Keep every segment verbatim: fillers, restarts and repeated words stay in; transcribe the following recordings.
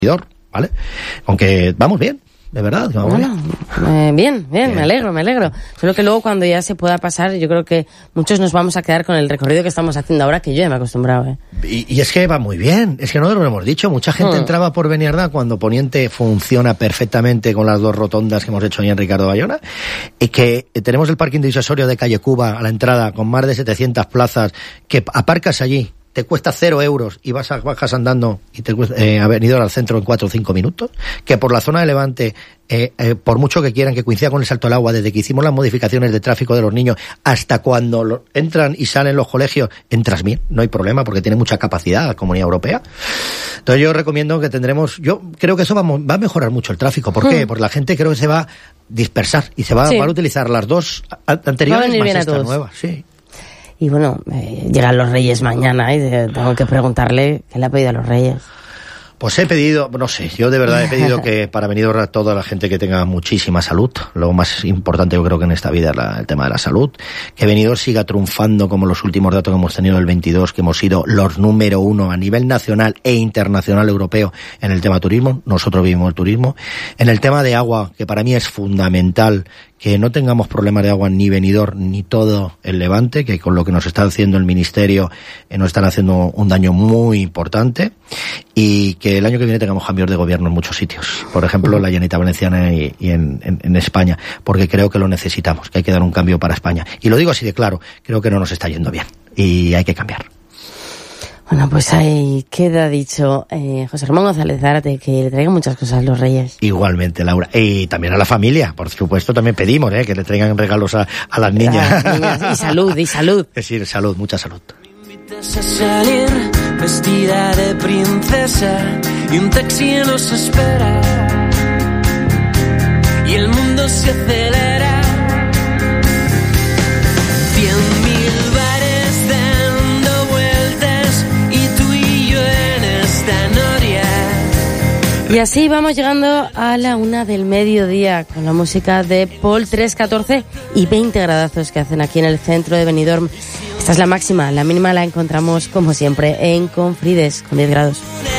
¿vale? Aunque vamos bien. De verdad, bueno, eh, bien, bien, bien, me alegro, me alegro. Solo que luego cuando ya se pueda pasar, yo creo que muchos nos vamos a quedar con el recorrido que estamos haciendo ahora, que yo ya me he acostumbrado, ¿eh? Y, y es que va muy bien, es que no lo hemos dicho, mucha gente mm. entraba por Beniardá cuando Poniente funciona perfectamente con las dos rotondas que hemos hecho hoy en Ricardo Bayona, y que tenemos el parking disuasorio de Calle Cuba a la entrada con más de setecientas plazas, que aparcas allí, te cuesta cero euros y vas a, bajas andando y te cuesta, eh, haber ido al centro en cuatro o cinco minutos, que por la zona de Levante, eh, eh, por mucho que quieran que coincida con el salto al agua, desde que hicimos las modificaciones de tráfico de los niños hasta cuando lo, entran y salen los colegios, entras bien, no hay problema porque tiene mucha capacidad la Comunidad Europea. Entonces yo recomiendo que tendremos, yo creo que eso va, va a mejorar mucho el tráfico. ¿Por qué? Porque la gente creo que se va a dispersar y se va, sí. van a utilizar las dos anteriores más esta nueva, sí. Y bueno, eh, llegan los Reyes mañana y eh, tengo que preguntarle qué le ha pedido a los Reyes. Pues he pedido, no sé, yo de verdad he pedido que para Benidorm a toda la gente que tenga muchísima salud, lo más importante yo creo que en esta vida es la, el tema de la salud, que Benidorm siga triunfando como los últimos datos que hemos tenido el veintidós, que hemos sido los número uno a nivel nacional e internacional europeo en el tema turismo, nosotros vivimos el turismo, en el tema de agua, que para mí es fundamental, que no tengamos problemas de agua ni Benidorm ni todo el Levante, que con lo que nos está haciendo el Ministerio eh, nos están haciendo un daño muy importante, y que el año que viene tengamos cambios de gobierno en muchos sitios, por ejemplo en la Llanita Valenciana y, y en, en, en España, porque creo que lo necesitamos, que hay que dar un cambio para España. Y lo digo así de claro, creo que no nos está yendo bien y hay que cambiar. Bueno, pues ahí queda dicho. Eh, José Ramón González Zárate, que le traigan muchas cosas a los Reyes. Igualmente, Laura. Y también a la familia, por supuesto, también pedimos ¿eh? que le traigan regalos a, a las niñas. Las niñas. Y salud, y salud. Es decir, salud, mucha salud. Me invitas a salir vestida de princesa y un taxi nos espera y el mundo se acelera. Cien mil bares dando vueltas y tú y yo en esta noria. Y así vamos llegando a la una del mediodía con la música de Paul tres catorce y veinte gradazos que hacen aquí en el centro de Benidorm. Esta es la máxima, la mínima la encontramos como siempre en Confrides con diez grados.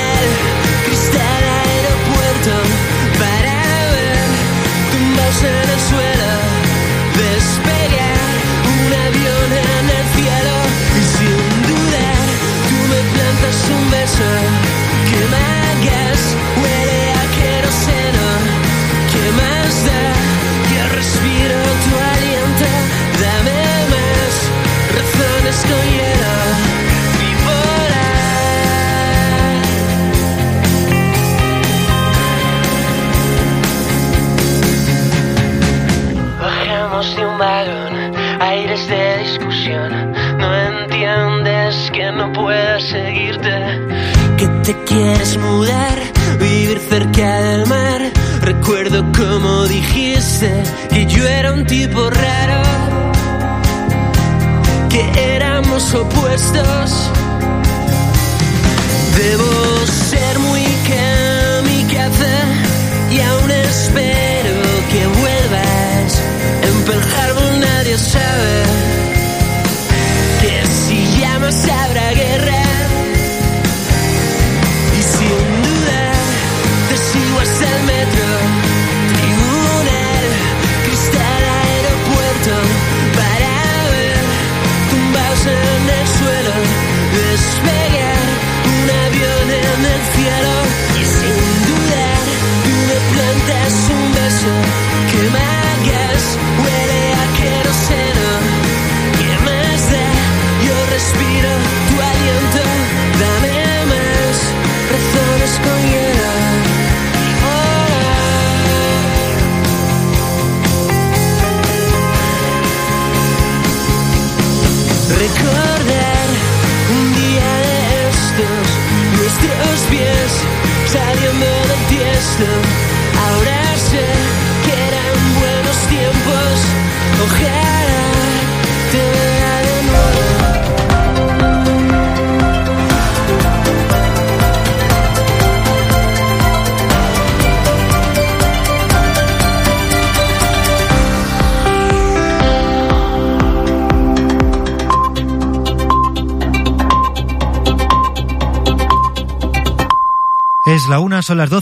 De un vagón, aires de discusión. No entiendes que no pueda seguirte, que te quieres mudar, vivir cerca del mar. Recuerdo como dijiste que yo era un tipo raro, que éramos opuestos. Debo ser muy kamikaze y aún espero que vuelvas. En Pearl Harbor nadie sabe que si llamas habrá guerra. Y sin duda te sigo hasta el metro, tribunal, cristal, aeropuerto, para ver tumbados en el suelo, despegar un avión en el cielo. Y sin dudar tú me plantas un beso que me hagas. Huele a queroseno, ¿qué más da? Yo respiro tu aliento, dame más razones con hielo. Oh. Recordar un día de estos, nuestros pies saliendo del tiesto. Ahora sé que eran buenos tiempos, ojalá te vea de nuevo. Es la una. son las doce.